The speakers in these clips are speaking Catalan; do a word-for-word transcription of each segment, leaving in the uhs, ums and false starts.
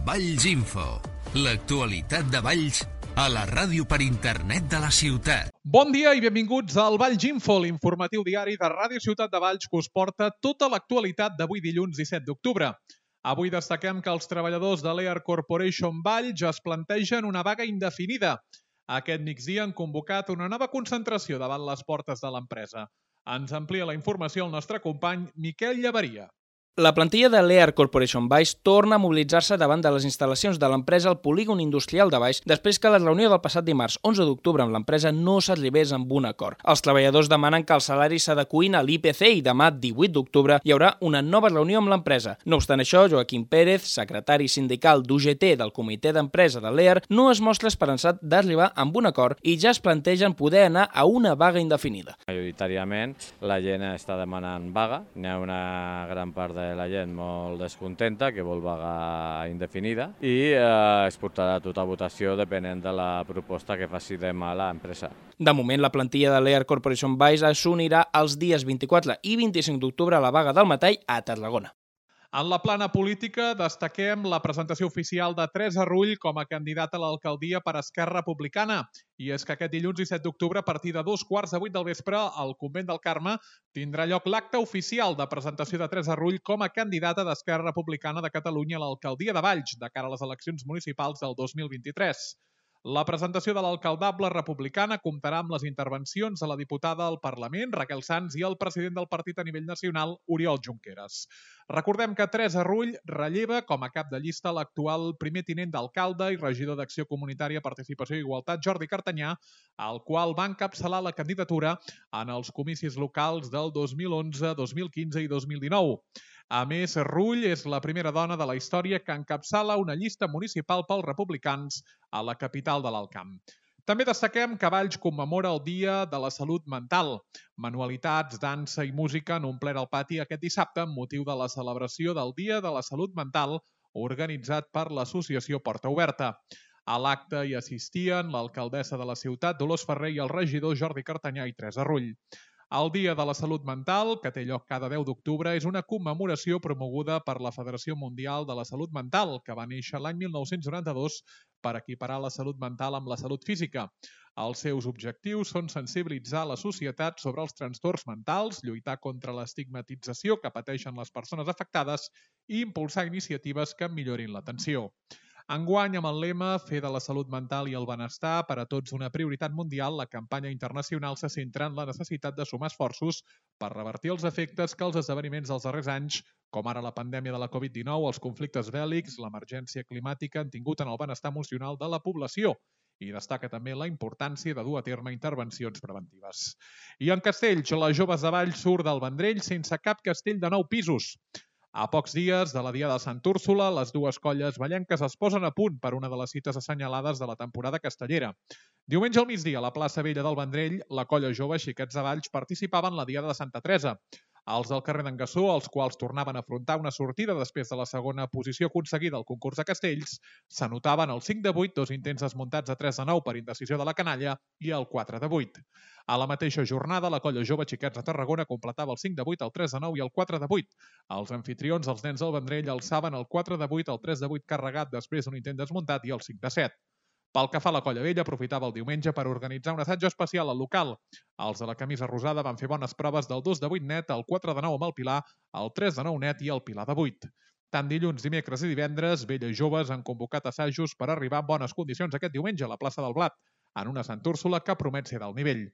Valls Info, l'actualitat de Valls a la ràdio per internet de la ciutat. Bon dia i benvinguts al Valls Info, l'informatiu diari de Ràdio Ciutat de Valls que us porta tota l'actualitat d'avui dilluns disset d'octubre. Avui destaquem que els treballadors de l'E A R Corporation Valls es plantegen una vaga indefinida. Aquest migdia han convocat una nova concentració davant les portes de l'empresa. Ens amplia la informació el nostre company Miquel Llaveria. La plantilla de l'E A R Corporation Valls torna a mobilitzar-se davant de les instal·lacions de l'empresa al polígon industrial de Valls després que la reunió del passat dimarts onze d'octubre amb l'empresa no s'arribés amb un acord. Els treballadors demanen que els salaris s'adeqüin a l'I P C i demà, divuit d'octubre, hi haurà una nova reunió amb l'empresa. No obstant això, Joaquim Pérez, secretari sindical d'U G T del comitè d'empresa de l'E A R, no es mostra esperançat d'arribar amb un acord i ja es plantegen poder anar a una vaga indefinida. Majoritàriament la gent està demanant vaga, n'hi ha una gran part de la gent molt descontenta, que vol vaga indefinida, i eh, es portarà tota votació depenent de la proposta que faci demà l'empresa. De moment, la plantilla de l'E A R Corporation Valls s'unirà els dies vint-i-quatre i vint-i-cinc d'octubre a la vaga del metall a Tarragona. En la plana política destaquem la presentació oficial de Teresa Rull com a candidata a l'alcaldia per Esquerra Republicana. I és que aquest dilluns disset d'octubre, a partir de dos quarts de vuit del vespre, al Convent del Carme, tindrà lloc l'acte oficial de presentació de Teresa Rull com a candidata d'Esquerra Republicana de Catalunya a l'alcaldia de Valls, de cara a les eleccions municipals del dos mil vint-i-tres. La presentació de l'alcaldable republicana comptarà amb les intervencions de la diputada al Parlament, Raquel Sans, i el president del partit a nivell nacional, Oriol Junqueras. Recordem que Teresa Rull relleva com a cap de llista l'actual primer tinent d'alcalde i regidor d'Acció Comunitària, Participació i Igualtat, Jordi Cartanyà, al qual va encapçalar la candidatura en els comicis locals del dos mil onze, dos mil quinze i dos mil dinou. A més, Rull és la primera dona de la història que encapçala una llista municipal pels republicans a la capital de l'Alt Camp. També destaquem que Valls commemora el Dia de la Salut Mental. Manualitats, dansa i música han omplert el pati aquest dissabte amb motiu de la celebració del Dia de la Salut Mental organitzat per l'associació Porta Oberta. A l'acte hi assistien l'alcaldessa de la ciutat, Dolors Ferrer, i el regidor Jordi Cartanyà i Teresa Rull. El Dia de la Salut Mental, que té lloc cada deu d'octubre, és una commemoració promoguda per la Federació Mundial de la Salut Mental, que va néixer l'any mil nou-cents noranta-dos per equiparar la salut mental amb la salut física. Els seus objectius són sensibilitzar la societat sobre els trastorns mentals, lluitar contra l'estigmatització que pateixen les persones afectades i impulsar iniciatives que millorin l'atenció. Enguany, amb el lema Fer de la salut mental i el benestar per a tots una prioritat mundial, la campanya internacional se centra en la necessitat de sumar esforços per revertir els efectes que els esdeveniments dels darrers anys, com ara la pandèmia de la covid dinou, els conflictes bèl·lics, l'emergència climàtica, han tingut en el benestar emocional de la població. I destaca també la importància de dur a terme intervencions preventives. I en Castells, la Joves de Valls surt del Vendrell sense cap castell de nou pisos. A pocs dies de la Diada de Sant Úrsula, les dues colles vallenques es posen a punt per una de les cites assenyalades de la temporada castellera. Diumenge al migdia, a la plaça Vella del Vendrell, la colla jove Xiquets de Valls participava en la Diada de Santa Teresa. Els del carrer d'en Gassó, els quals tornaven a afrontar una sortida després de la segona posició aconseguida al concurs de castells, s'anotaven el cinc de vuit, dos intents desmuntats a tres de nou per indecisió de la canalla i el quatre de vuit. A la mateixa jornada, la colla jove Xiquets de Tarragona completava el cinc de vuit, el tres de nou i el quatre de vuit. Els anfitrions, els nens del Vendrell, alçaven el quatre de vuit, el tres de vuit carregat després d'un intent desmuntat i el cinc de set. Pel que fa a la colla vella, aprofitava el diumenge per organitzar un assaig especial al local. Els de la camisa rosada van fer bones proves del dos de vuit net, el quatre de nou amb el Pilar, el tres de nou net i el Pilar de vuit. Tant dilluns, dimecres i divendres, vella i joves han convocat assajos per arribar en bones condicions aquest diumenge a la plaça del Blat, en una Sant Úrsula que promet ser d'alt nivell.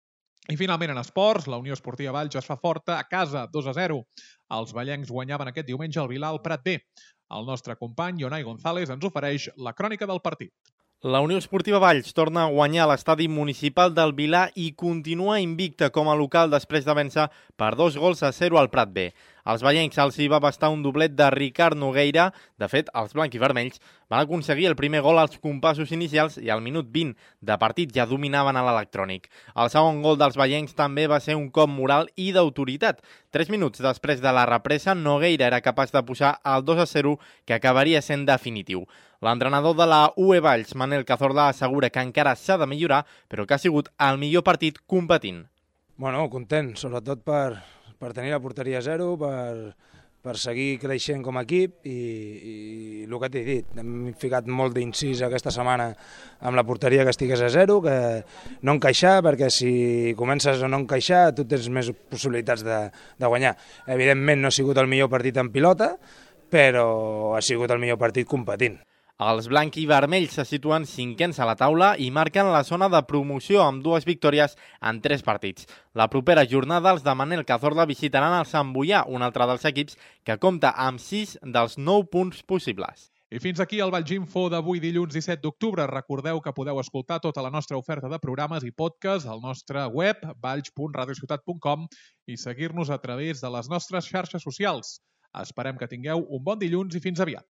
I finalment en esports, la Unió Esportiva Valls es fa forta a casa, dos a zero. Els vallencs guanyaven aquest diumenge al Vilar al Prat B. El nostre company, Ionai González, ens ofereix la crònica del partit. La Unió Esportiva Valls torna a guanyar l'estadi municipal del Vilar i continua invicta com a local després de vèncer per dos gols a zero al Prat B. Als vallencs els hi va bastar un doblet de Ricard Nogueira. De fet, els blanquivermells van aconseguir el primer gol als compassos inicials i al minut vint de partit ja dominaven a l'electrònic. El segon gol dels vallencs també va ser un cop moral i d'autoritat. Tres minuts després de la represa, Nogueira era capaç de posar el dos a zero, que acabaria sent definitiu. L'entrenador de la U E Valls, Manel Cazorla, assegura que encara s'ha de millorar, però que ha sigut el millor partit competint. Bueno, content, sobretot per, per tenir la porteria a zero, per, per seguir creixent com a equip i, i el que t'he dit, hem ficat molt d'incís aquesta setmana amb la porteria que estigués a zero, que no encaixar, perquè si comences a no encaixar tu tens més possibilitats de, de guanyar. Evidentment no ha sigut el millor partit en pilota, però ha sigut el millor partit competint. Els blancs i vermells se situen cinquens a la taula i marquen la zona de promoció amb dues victòries en tres partits. La propera jornada els de Manel Cazorla visitaran el Sant Boià, un altre dels equips que compta amb sis dels nou punts possibles. I fins aquí el Valls Info d'avui dilluns disset d'octubre. Recordeu que podeu escoltar tota la nostra oferta de programes i podcast al nostre web valls punt radiociutat punt com i seguir-nos a través de les nostres xarxes socials. Esperem que tingueu un bon dilluns i fins aviat.